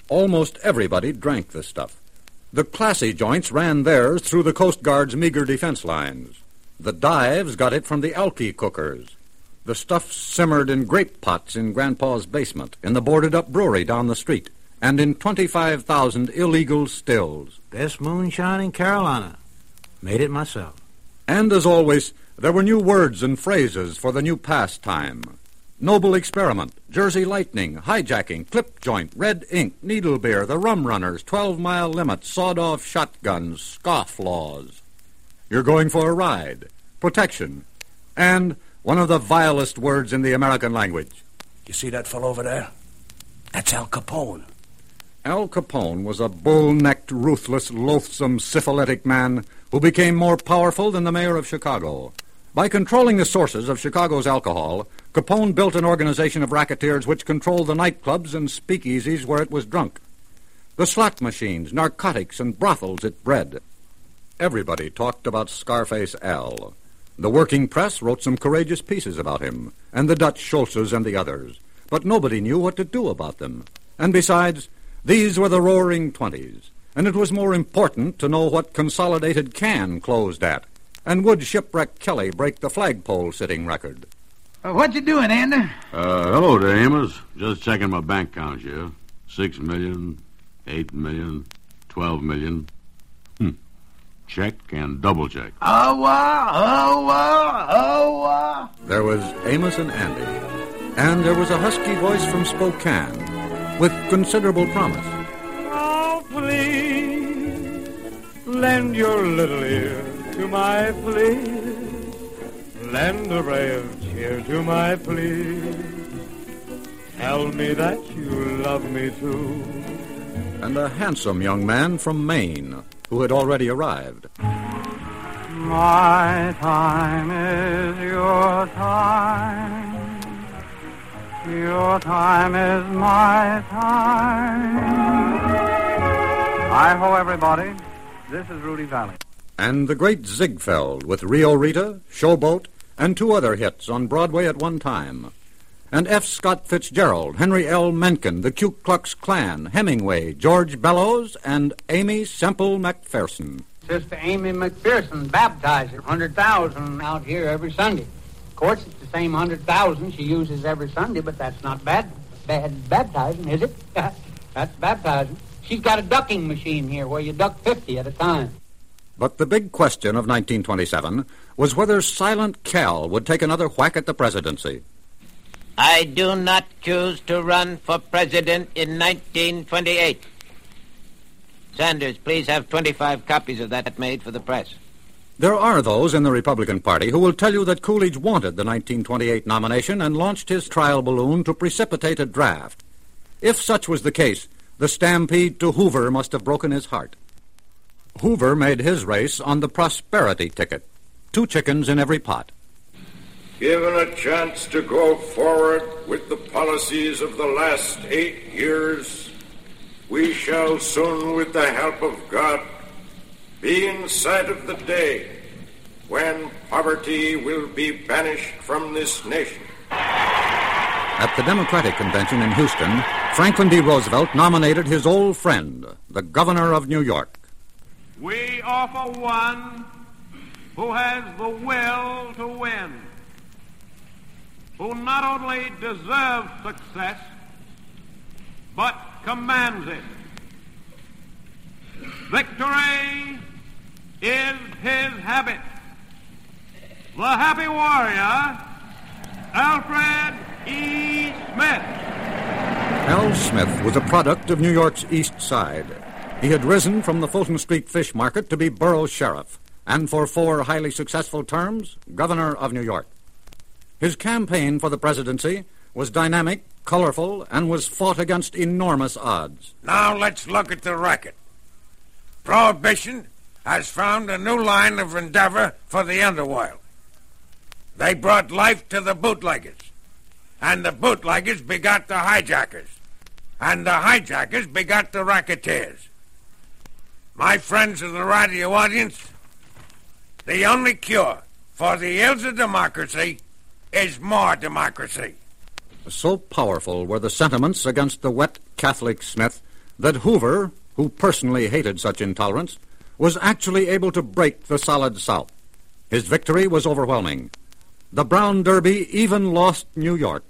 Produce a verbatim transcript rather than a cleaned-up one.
Almost everybody drank the stuff. The classy joints ran theirs through the Coast Guard's meager defense lines. The dives got it from the alky cookers. The stuff simmered in grape pots in Grandpa's basement, in the boarded-up brewery down the street, and in twenty-five thousand illegal stills. Best moonshine in Carolina. Made it myself. And, as always, there were new words and phrases for the new pastime. Noble Experiment, Jersey Lightning, Hijacking, Clip Joint, Red Ink, Needle Beer, the Rum Runners, twelve-mile Limit, Sawed-Off Shotguns, Scoff Laws. You're going for a ride, protection, and one of the vilest words in the American language. You see that fellow over there? That's Al Capone. Al Capone was a bull-necked, ruthless, loathsome, syphilitic man who became more powerful than the mayor of Chicago. By controlling the sources of Chicago's alcohol, Capone built an organization of racketeers which controlled the nightclubs and speakeasies where it was drunk, the slot machines, narcotics, and brothels it bred. Everybody talked about Scarface Al. The working press wrote some courageous pieces about him, and the Dutch Schultzes and the others, but nobody knew what to do about them. And besides, these were the roaring twenties, and it was more important to know what Consolidated Can closed at, and would Shipwreck Kelly break the flagpole-sitting record. Uh, what you doing, Andy? Uh, hello there, Amos. Just checking my bank account here. Six million, eight million, twelve million. Hmm. Check and double check. Oh, uh, oh, uh, oh, uh. There was Amos and Andy, and there was a husky voice from Spokane with considerable promise. Oh, please, lend your little ear to my plea. Lend a ray of cheer to my plea. Tell me that you love me too. And a handsome young man from Maine who had already arrived. My time is your time. Your time is my time. Hi-ho, everybody. This is Rudy Valley. And the great Ziegfeld with Rio Rita, Showboat, and two other hits on Broadway at one time. And F. Scott Fitzgerald, Henry L. Mencken, the Ku Klux Klan, Hemingway, George Bellows, and Amy Semple McPherson. Sister Amy McPherson, baptizer, one hundred thousand out here every Sunday. Of course, it's the same one hundred thousand she uses every Sunday, but that's not bad, bad baptizing, is it? That's baptizing. She's got a ducking machine here where you duck fifty at a time. But the big question of nineteen twenty-seven was whether Silent Cal would take another whack at the presidency. I do not choose to run for president in nineteen twenty-eight. Sanders, please have twenty-five copies of that made for the press. There are those in the Republican Party who will tell you that Coolidge wanted the nineteen twenty-eight nomination and launched his trial balloon to precipitate a draft. If such was the case, the stampede to Hoover must have broken his heart. Hoover made his race on the prosperity ticket. Two chickens in every pot. Given a chance to go forward with the policies of the last eight years, we shall soon, with the help of God, be in sight of the day when poverty will be banished from this nation. At the Democratic Convention in Houston, Franklin D. Roosevelt nominated his old friend, the governor of New York. We offer one who has the will to win, who not only deserves success, but commands it. Victory is his habit. The happy warrior, Alfred E. Smith. Al Smith was a product of New York's East Side. He had risen from the Fulton Street Fish Market to be borough sheriff, and for four highly successful terms, governor of New York. His campaign for the presidency was dynamic, colorful, and was fought against enormous odds. Now let's look at the racket. Prohibition has found a new line of endeavor for the underworld. They brought life to the bootleggers, and the bootleggers begot the hijackers, and the hijackers begot the racketeers. My friends of the radio audience, the only cure for the ills of democracy is more democracy. So powerful were the sentiments against the wet Catholic Smith that Hoover, who personally hated such intolerance, was actually able to break the solid South. His victory was overwhelming. The Brown Derby even lost New York.